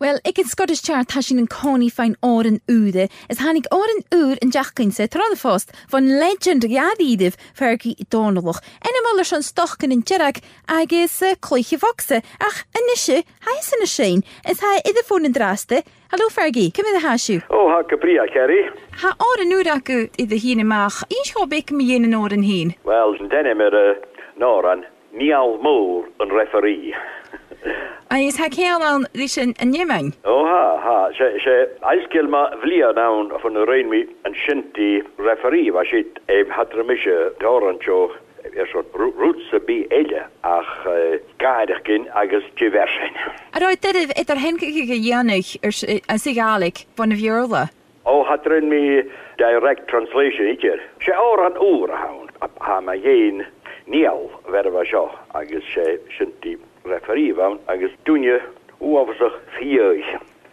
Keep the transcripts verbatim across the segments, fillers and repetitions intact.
Well, ik in Scottish Chart tá sin an cóní fein áran úde. Is hánig áran úr an deachcainse trána fást van legend gadíidih fergi i dánalach. Enna muller san stochcan in Jirag agus uh, cloiche voxe. Ach, anishe, hais in a shein. Is ha idde fón in draste. Hallo Fergie, come in the hashu. Oh, ha capria, Kerry. Ha áran úr acu idde hína mach. Ís ho bec mi yin an áran hín. Wel, denne mer uh, Noran, Niall Moore an referee. Is ha ceal an rís an niemang? Oh, ha, ha. Se, se, eiskil ma vlia naun van de reinmi an shinti referee was it eb hatramische dorancho er soort roetse bi elle ach uh, gaardigen agus diversen. Aroi dit het er henkige janig er sigalik van de viola. Oh, hatrimi direct translation iker. Se oran oor hound. Ha ma geen Niall werden we zo agus se shinti referee van agus dunje hoe over zich vier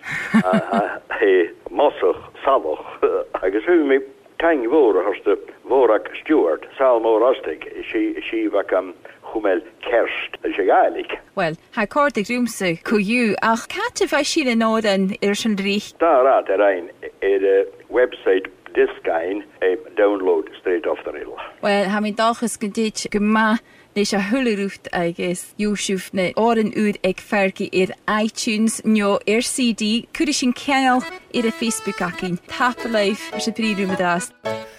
he mossig salog agus hu me kang woorden als de worak Stuart salmo rustig she she vakam humel kerst jegalik. Well, ha kortig roomse ku you ach katte vai shile noden er schon rich. Daar raad er een de website Discain a download straight off the rail. Well, ha mi daches gedit gema Nes a hulleruft agus Joosuf ne áran úd ag fergi ir iTunes nyo er C D kuda sin ceal ir a Facebook akin. Tap life er se prírum adast.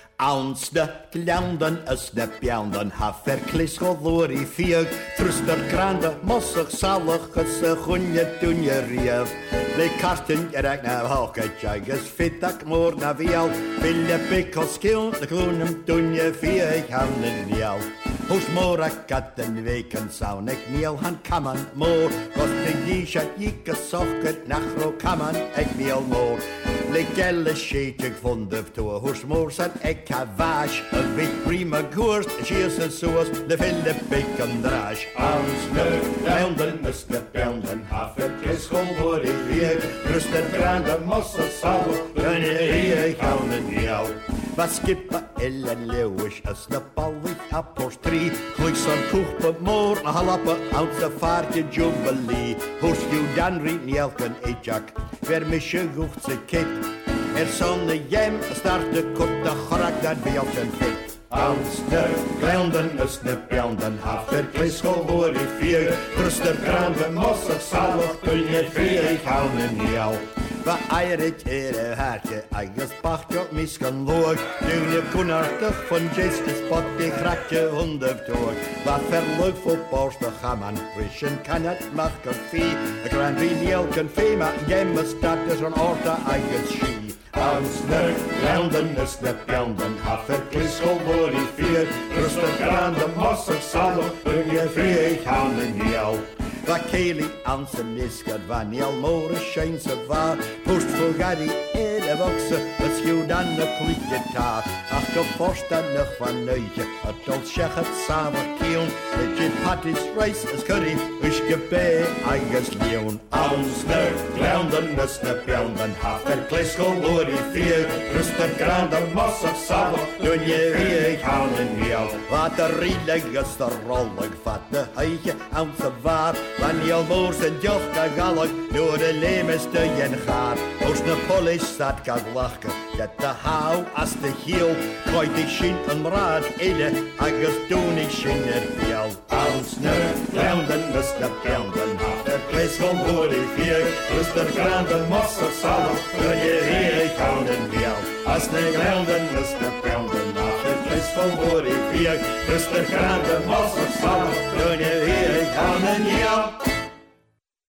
Ansne gleandan is ne beandan ha verklis go lori fiag truster grande mossig salig is a gunje dunje rief le karten erek na haka jagas fitak moor na vial ville pickles kill de groenem dunje fiag hanen nial hos mora katten weken saun ek niel han kaman moor was de disha ikke socket nachro kaman ek niel moor le gelle sheetig vondef to hos moor san ek Cavash, a big prima gourd, she is a sauce, the ville bacon drash. Ansne, bounden, Mister Bounden, half a kiss, hold it here, Mister Grande, Mossa Sabo, and here, count and yell. Wat skipper Ellen Lewis, as the Polly apples tree, clicks on Koop more, a halappe out the fartje jubilee. Hoes you dan read Nielken, a jack, where Michel goeft ze kit. Er zonne jem start de kop de chorak dat bij op zijn fit. Als de gleinden is de beelden af er klisko voor die vier. Ruster grande mossig salog kun je vier ik hou me jou. Va eiret er hartje eigens pachtje miskan loog. Nu je koenartig van Jezus spot die grakje honderd door. Wat verleuk voor borste gaman frischen kan het maken fee. A grand reniel kan fema jemme stad is een orta eigens schie. Als de gleinden is de beelden af er klisko voor die vier. Ruster grande mossig salog kun je vier ik hou me jou. Va Kaylee Ansen is gad van Niall Moore shines of var post for Gary in a boxe het skew dan de klieke taart ach de forsta nog van neuje het tot zeg het samen keel de gin patties rice is curry is gebe eigens leon ans de glounden is de belden half er klisko lori vier ruster grande mossig salad doen je weer ik hou en jou wat de rielig is de rollig vat de heige aan de var Van Niall Moore zijn jochka gallig door de lemeste jen gaat. Als de police staat kan lachen, dat de hou als de hiel. Kooit ik schien een raad ede, agus doen ik schien het veel. Als nu glounden is de belden af, de klis van door die vier. Dus de grande mossig salad, kun je hier ik hou en veel. Als de glounden is de belden af, de klis van door die vier. Dus de grande mossig salad, kun je hier ik hou en veel.